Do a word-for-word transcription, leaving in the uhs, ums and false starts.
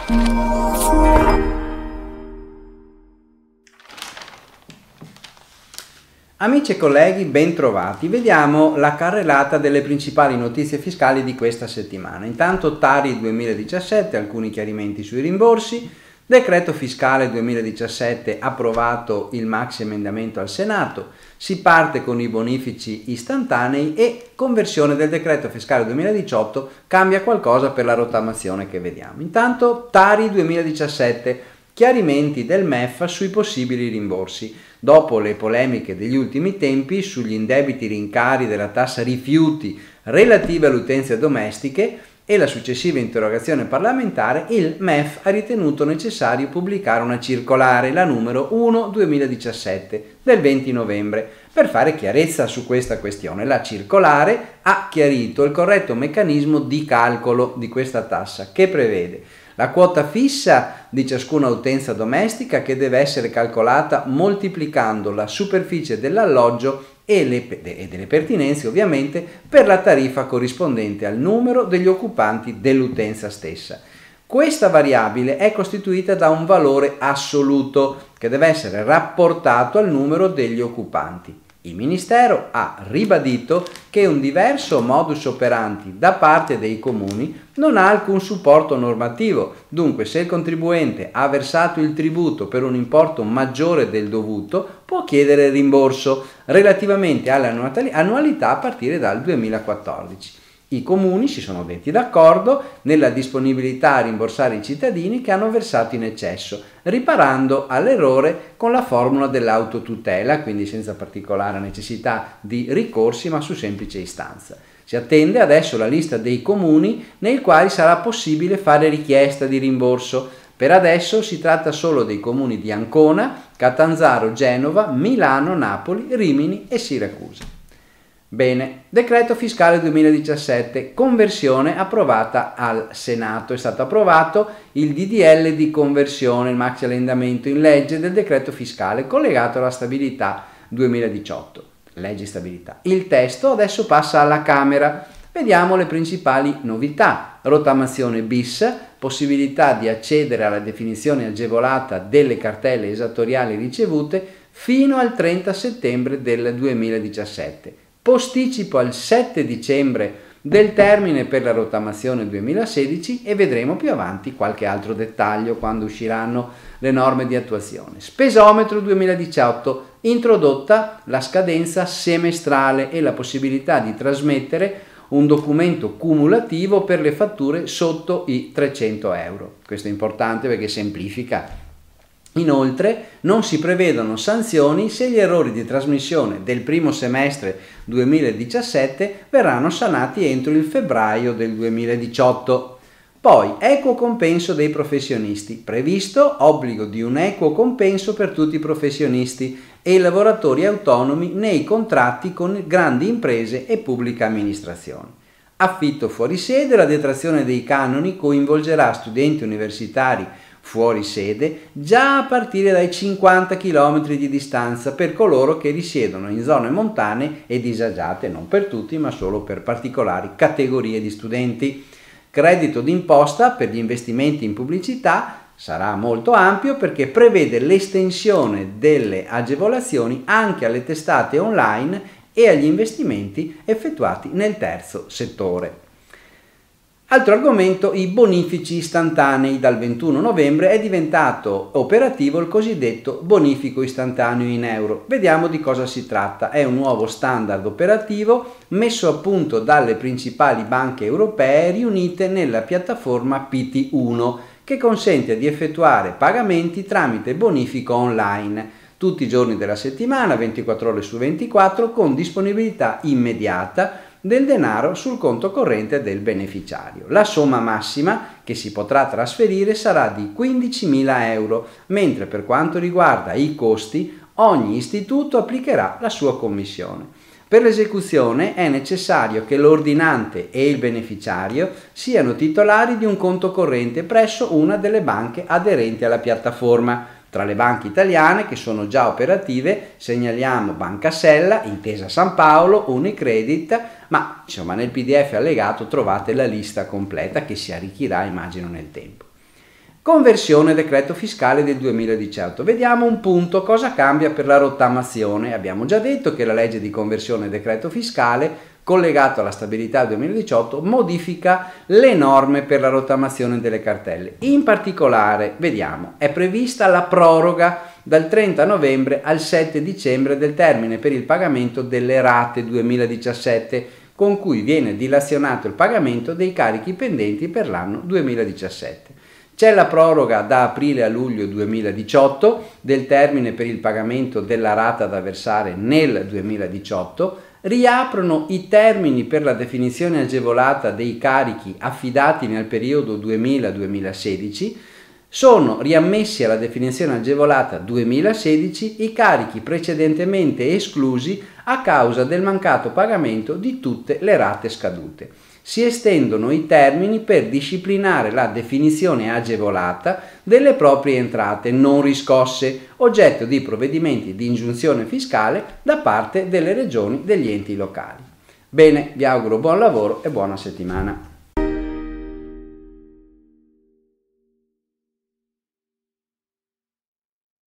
Amici e colleghi, ben trovati. Vediamo la carrellata delle principali notizie fiscali di questa settimana. Intanto Tari duemiladiciassette, alcuni chiarimenti sui rimborsi, decreto fiscale duemiladiciassette, approvato il maxi emendamento al Senato, si parte con i bonifici istantanei e conversione del decreto fiscale duemiladiciotto, cambia qualcosa per la rottamazione che vediamo. Intanto Tari duemiladiciassette, chiarimenti del M E F sui possibili rimborsi. Dopo le polemiche degli ultimi tempi sugli indebiti rincari della tassa rifiuti relative alle utenze domestiche e la successiva interrogazione parlamentare, il M E F ha ritenuto necessario pubblicare una circolare, la numero uno duemiladiciassette, del venti novembre, per fare chiarezza su questa questione. La circolare ha chiarito il corretto meccanismo di calcolo di questa tassa, che prevede la quota fissa di ciascuna utenza domestica, che deve essere calcolata moltiplicando la superficie dell'alloggio e, le, e delle pertinenze ovviamente per la tariffa corrispondente al numero degli occupanti dell'utenza stessa. Questa variabile è costituita da un valore assoluto che deve essere rapportato al numero degli occupanti. Il Ministero ha ribadito che un diverso modus operandi da parte dei comuni non ha alcun supporto normativo, dunque se il contribuente ha versato il tributo per un importo maggiore del dovuto può chiedere rimborso relativamente alle annualità a partire dal duemilaquattordici. I comuni si sono detti d'accordo nella disponibilità a rimborsare i cittadini che hanno versato in eccesso, riparando all'errore con la formula dell'autotutela, quindi senza particolare necessità di ricorsi ma su semplice istanza. Si attende adesso la lista dei comuni nei quali sarà possibile fare richiesta di rimborso. Per adesso si tratta solo dei comuni di Ancona, Catanzaro, Genova, Milano, Napoli, Rimini e Siracusa. Bene, decreto fiscale duemiladiciassette, conversione approvata al Senato. È stato approvato il D D L di conversione, il maxi emendamento in legge del decreto fiscale collegato alla stabilità duemiladiciotto, legge stabilità. Il testo adesso passa alla Camera. Vediamo le principali novità. Rottamazione bis, possibilità di accedere alla definizione agevolata delle cartelle esattoriali ricevute fino al trenta settembre del duemiladiciassette. Posticipo al sette dicembre del termine per la rottamazione duemilasedici e vedremo più avanti qualche altro dettaglio quando usciranno le norme di attuazione. Spesometro duemiladiciotto, introdotta la scadenza semestrale e la possibilità di trasmettere un documento cumulativo per le fatture sotto i trecento euro. Questo è importante perché semplifica. Inoltre non si prevedono sanzioni se gli errori di trasmissione del primo semestre duemiladiciassette verranno sanati entro il febbraio del duemiladiciotto. Poi, equo compenso dei professionisti. Previsto obbligo di un equo compenso per tutti i professionisti e i lavoratori autonomi nei contratti con grandi imprese e pubblica amministrazione. Affitto fuori sede, la detrazione dei canoni coinvolgerà studenti universitari fuori sede già a partire dai cinquanta chilometri di distanza per coloro che risiedono in zone montane e disagiate, non per tutti ma solo per particolari categorie di studenti. Credito d'imposta per gli investimenti in pubblicità sarà molto ampio perché prevede l'estensione delle agevolazioni anche alle testate online e agli investimenti effettuati nel terzo settore. Altro argomento, i bonifici istantanei. Dal ventuno novembre è diventato operativo il cosiddetto bonifico istantaneo in euro. Vediamo di cosa si tratta. È un nuovo standard operativo messo a punto dalle principali banche europee riunite nella piattaforma P T uno, che consente di effettuare pagamenti tramite bonifico online tutti i giorni della settimana, ventiquattro ore su ventiquattro, con disponibilità immediata del denaro sul conto corrente del beneficiario. La somma massima che si potrà trasferire sarà di quindicimila euro, mentre per quanto riguarda i costi, ogni istituto applicherà la sua commissione. Per l'esecuzione è necessario che l'ordinante e il beneficiario siano titolari di un conto corrente presso una delle banche aderenti alla piattaforma. Tra le banche italiane che sono già operative segnaliamo Banca Sella, Intesa San Paolo, Unicredit, ma insomma nel P D F allegato trovate la lista completa che si arricchirà immagino nel tempo. Conversione decreto fiscale del duemiladiciotto. Vediamo un punto cosa cambia per la rottamazione. Abbiamo già detto che la legge di conversione decreto fiscale collegato alla stabilità duemiladiciotto modifica le norme per la rottamazione delle cartelle. In particolare, vediamo, è prevista la proroga dal trenta novembre al sette dicembre del termine per il pagamento delle rate duemiladiciassette, con cui viene dilazionato il pagamento dei carichi pendenti per l'anno duemiladiciassette. C'è la proroga da aprile a luglio duemiladiciotto del termine per il pagamento della rata da versare nel duemiladiciotto, riaprono i termini per la definizione agevolata dei carichi affidati nel periodo duemila duemilasedici, sono riammessi alla definizione agevolata duemilasedici i carichi precedentemente esclusi a causa del mancato pagamento di tutte le rate scadute. Si estendono i termini per disciplinare la definizione agevolata delle proprie entrate non riscosse, oggetto di provvedimenti di ingiunzione fiscale da parte delle regioni e degli enti locali. Bene, vi auguro buon lavoro e buona settimana.